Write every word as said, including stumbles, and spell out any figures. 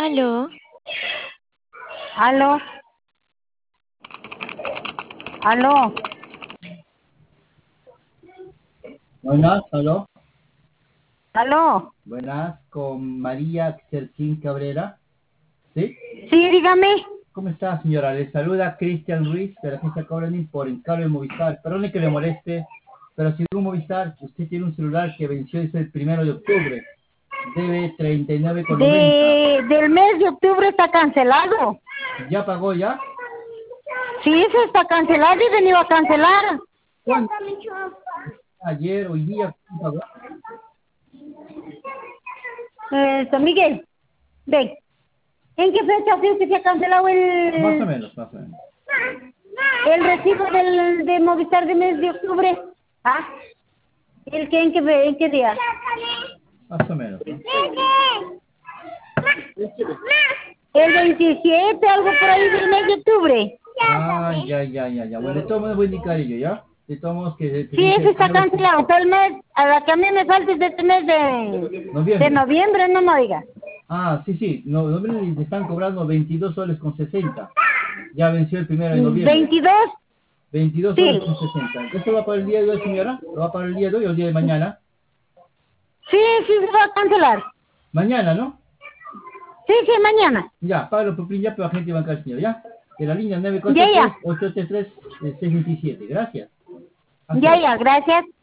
Aló. Aló. Aló. Buenas, aló. Aló. Buenas, con María Xerquín Cabrera. ¿Sí? Sí, dígame. ¿Cómo está, señora? Le saluda Cristian Ruiz de la agencia Cobranin por encargo de Movistar. Perdone que le moleste, pero según Movistar, usted tiene un celular que venció es el primero de octubre. Debe treinta y nueve con noventa. De, del mes de octubre está cancelado. ¿Ya pagó ya? Sí, eso está cancelado y venido a cancelar. ¿Cuándo? Ayer, hoy día, ¿cuándo pagó? Eh, San Miguel, ven. ¿En qué fecha fue que se ha cancelado el... Más o menos, más o menos. el recibo del, de Movistar de mes de octubre? ¿Ah? ¿El qué, en, qué, ¿En qué día? Más o menos, ¿no? El veintisiete, algo por ahí del mes de octubre. Ah, ya, ya, ya, ya. Bueno, de todos modos voy a indicar ello, ¿ya? De todos modos que... que Sí, dice eso está primero- cancelado. Todo el mes, a la que a mí me falta es de este mes de Noviembre. de noviembre, no me diga. Ah, sí, sí. No, noviembre le están cobrando veintidós soles con sesenta. Ya venció el primero de noviembre. ¿veintidós? veintidós Sí. soles con sesenta. ¿Esto va para el día de hoy, señora? ¿Lo va para el día de hoy o el día de mañana? Sí, sí, se va a cancelar. Mañana, ¿no? Sí, sí, mañana. Ya, págalo por ya, pero agente bancario, señor, ¿ya? De la línea nueve cuatro Ya, tres ya. ocho tres tres seis dos siete. Gracias. Hasta Ya, luego. ya, gracias.